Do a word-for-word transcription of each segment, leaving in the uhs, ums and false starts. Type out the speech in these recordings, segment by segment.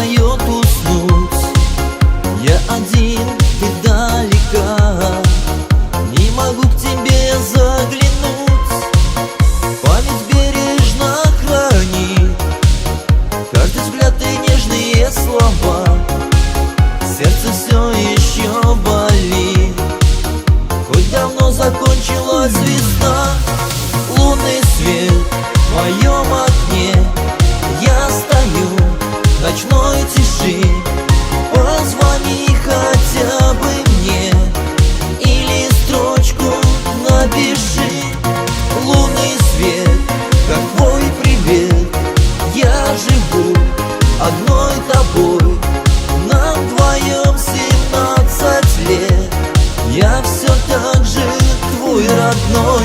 дает уснуть. Я один, ты далека, не могу к тебе заглянуть. Память бережно хранит каждый взгляд и нежные слова. Сердце все еще болит, хоть давно закончилась весна. Лунный свет в моем окне, я стою в ночной тиши. Позвони хотя бы мне или строчку напиши. Лунный свет, как твой привет, я живу одной тобой. Нам вдвоем семнадцать лет, я все так же твой родной.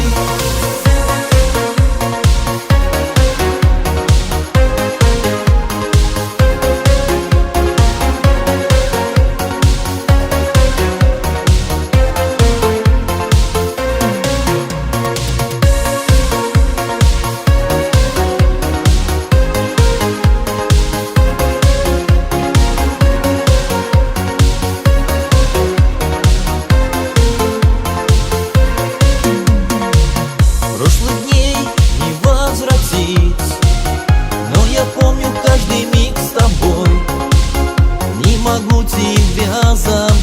Прошлых дней не возвратить, но я помню каждый миг с тобой. Не могу тебя забыть.